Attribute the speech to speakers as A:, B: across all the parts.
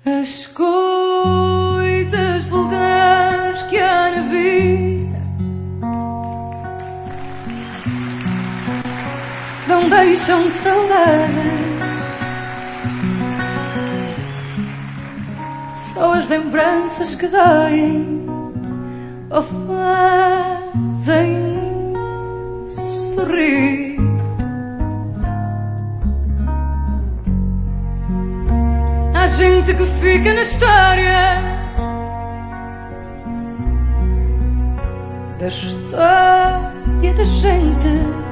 A: As coisas vulgares que há na vida não deixam saudade, só as lembranças que doem ou fazem sorrir. Há gente que fica na história da história da gente,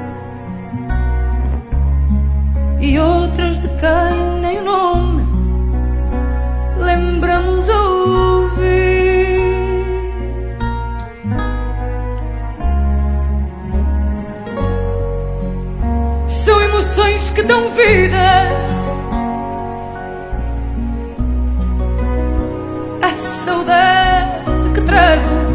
A: e outras de quem nem o nome lembramos ouvir. São emoções que dão vida à saudade que trago,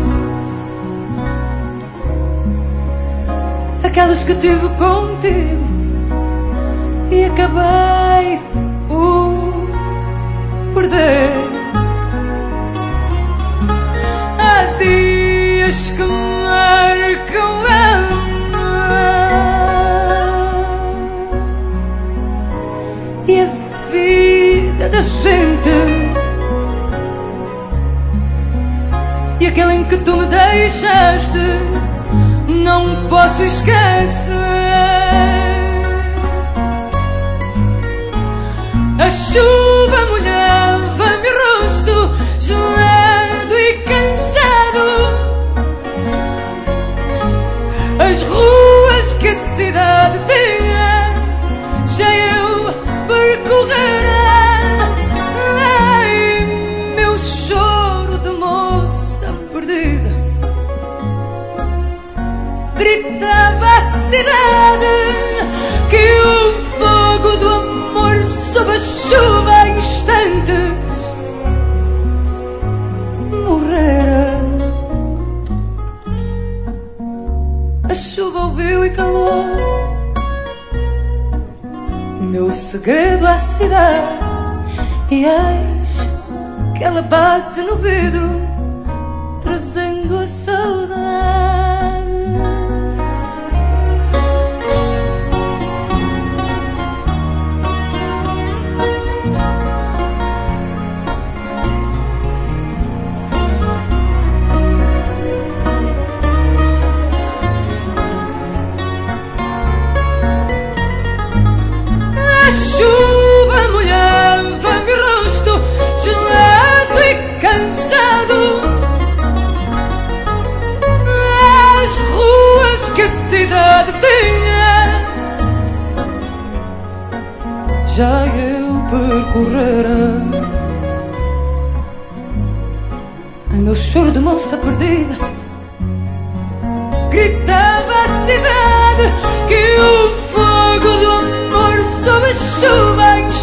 A: aquelas que tive contigo e acabei por perder. Há dias que marcam e a vida da gente, e aquele em que tu me deixaste não posso esquecer. A chuva molhava meu rosto, gelado e cansado. As ruas que a cidade tinha já eu percorrera. Ai, meu choro de moça perdida gritava à cidade que o fogo do amor sob a chuva a instantes morrera. A chuva ouviu e calou meu segredo à cidade, e eis que ela bate no vidro trazendo a saudade. A chuva molhava meu rosto, gelado e cansado. As ruas que a cidade tinha já eu percorrera. Ai, meu choro de moça perdida gritava à cidade que o fogo do amor sob a chuva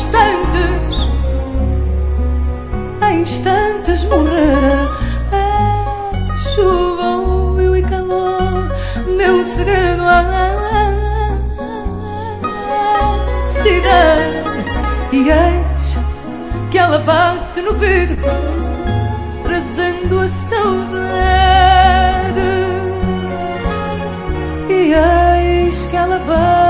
A: a instantes morrera. A chuva ouviu e calou meu segredo à cidade, e eis que ela bate no vidro trazendo a saudade, e eis que ela bate